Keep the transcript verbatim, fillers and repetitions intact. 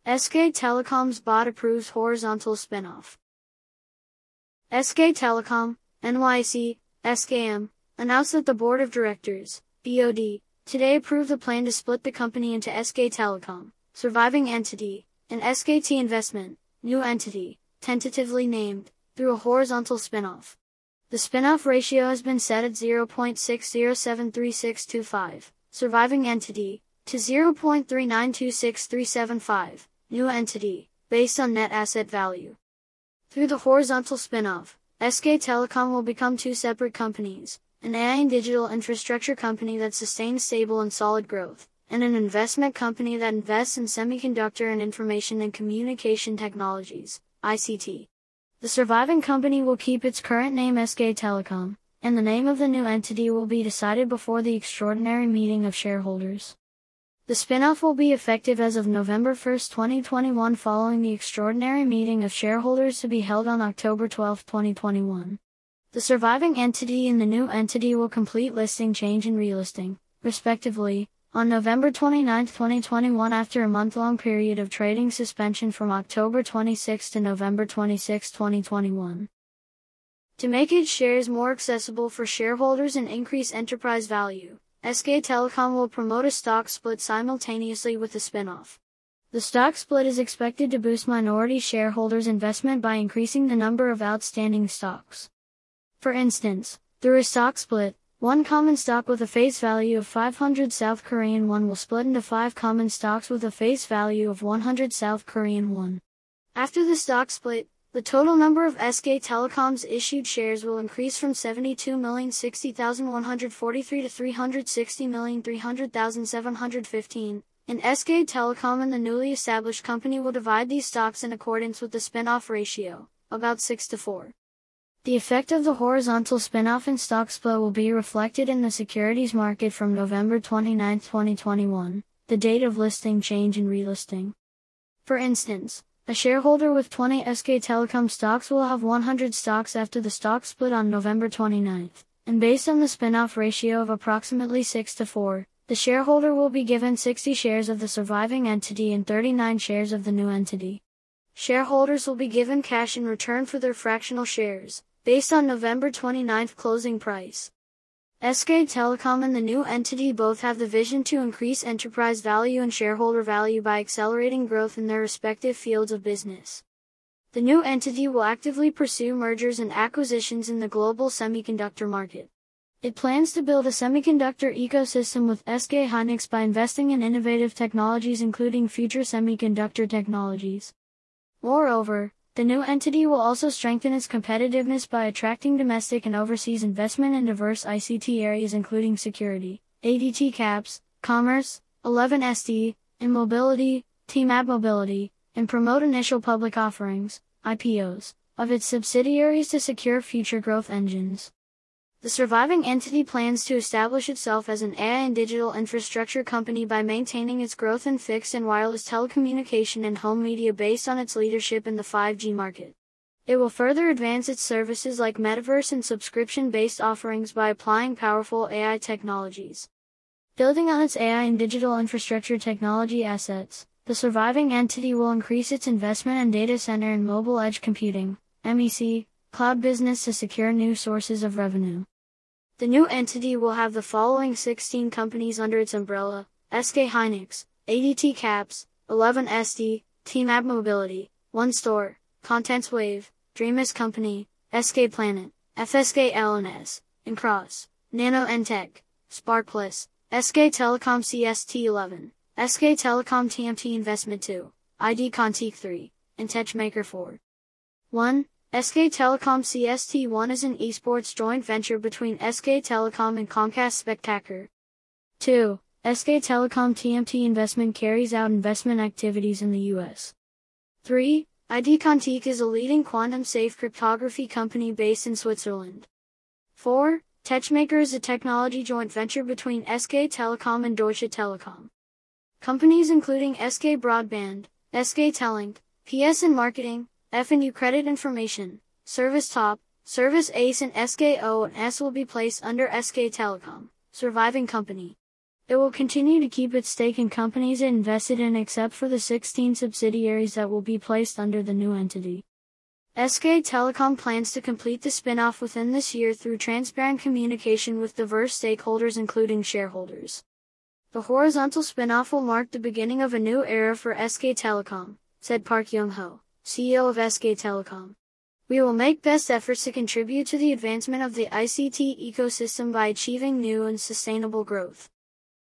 S K Telecom's board approves horizontal spinoff. S K Telecom, N Y S E, S K M, announced that the Board of Directors, B O D, today approved the plan to split the company into S K Telecom, surviving entity, and S K T Investment, new entity, tentatively named, through a horizontal spinoff. The spinoff ratio has been set at zero point six zero seven three six two five, surviving entity, to zero point three nine two six three seven five, new entity, based on net asset value. Through the horizontal spinoff, S K Telecom will become two separate companies, an A I and digital infrastructure company that sustains stable and solid growth, and an investment company that invests in semiconductor and information and communication technologies, I C T. The surviving company will keep its current name S K Telecom, and the name of the new entity will be decided before the extraordinary meeting of shareholders. The spinoff will be effective as of November first, twenty twenty-one, following the extraordinary meeting of shareholders to be held on October twelfth, twenty twenty-one. The surviving entity and the new entity will complete listing change and relisting, respectively, on November twenty-ninth, twenty twenty-one, after a month-long period of trading suspension from October twenty-sixth to November twenty-sixth, twenty twenty-one. To make its shares more accessible for shareholders and increase enterprise value, S K Telecom will promote a stock split simultaneously with the spinoff. The stock split is expected to boost minority shareholders' investment by increasing the number of outstanding stocks. For instance, through a stock split, one common stock with a face value of five hundred South Korean won will split into five common stocks with a face value of one hundred South Korean won. After the stock split, the total number of S K Telecom's issued shares will increase from seventy-two million sixty thousand one hundred forty-three to three hundred sixty million three hundred thousand seven hundred fifteen, and S K Telecom and the newly established company will divide these stocks in accordance with the spin-off ratio, about six to four. The effect of the horizontal spin-off and stock split will be reflected in the securities market from November twenty-ninth, twenty twenty-one, the date of listing change and relisting. For instance, a shareholder with twenty S K Telecom stocks will have one hundred stocks after the stock split on November twenty-ninth, and based on the spin-off ratio of approximately six to four, the shareholder will be given sixty shares of the surviving entity and thirty-nine shares of the new entity. Shareholders will be given cash in return for their fractional shares, based on November twenty-ninth closing price. S K Telecom and the new entity both have the vision to increase enterprise value and shareholder value by accelerating growth in their respective fields of business. The new entity will actively pursue mergers and acquisitions in the global semiconductor market. It plans to build a semiconductor ecosystem with S K hynix by investing in innovative technologies including future semiconductor technologies. Moreover, the new entity will also strengthen its competitiveness by attracting domestic and overseas investment in diverse I C T areas including security, A D T CAPS, commerce, eleven S D, and mobility, T M A B mobility, and promote initial public offerings, I P Os, of its subsidiaries to secure future growth engines. The surviving entity plans to establish itself as an A I and digital infrastructure company by maintaining its growth in fixed and wireless telecommunication and home media based on its leadership in the five G market. It will further advance its services like metaverse and subscription-based offerings by applying powerful A I technologies. Building on its A I and digital infrastructure technology assets, the surviving entity will increase its investment in data center and mobile edge computing, M E C, cloud business to secure new sources of revenue. The new entity will have the following sixteen companies under its umbrella: S K hynix, A D T CAPS, eleven S D, T M A B Mobility, One Store, ContentsWave, Dreamers Company, S K Planet, F S K L N S, Incross, Nano N-Tech, SparkPlus, S K Telecom C S T eleven, S K Telecom T M T Investment two, I D Contique three, and Techmaker four. one. S K Telecom C S T one is an esports joint venture between S K Telecom and Comcast Spectacor. two. S K Telecom T M T Investment carries out investment activities in the U S. three. I D Contique is a leading quantum-safe cryptography company based in Switzerland. four. Techmaker is a technology joint venture between S K Telecom and Deutsche Telekom. Companies including S K Broadband, S K Telink, P S N Marketing, F and U Credit Information, Service Top, Service Ace and S K O and S will be placed under S K Telecom, surviving company. It will continue to keep its stake in companies it invested in except for the sixteen subsidiaries that will be placed under the new entity. S K Telecom plans to complete the spin-off within this year through transparent communication with diverse stakeholders including shareholders. The horizontal spin-off will mark the beginning of a new era for S K Telecom, said Park Young-ho, C E O of S K Telecom. We will make best efforts to contribute to the advancement of the I C T ecosystem by achieving new and sustainable growth.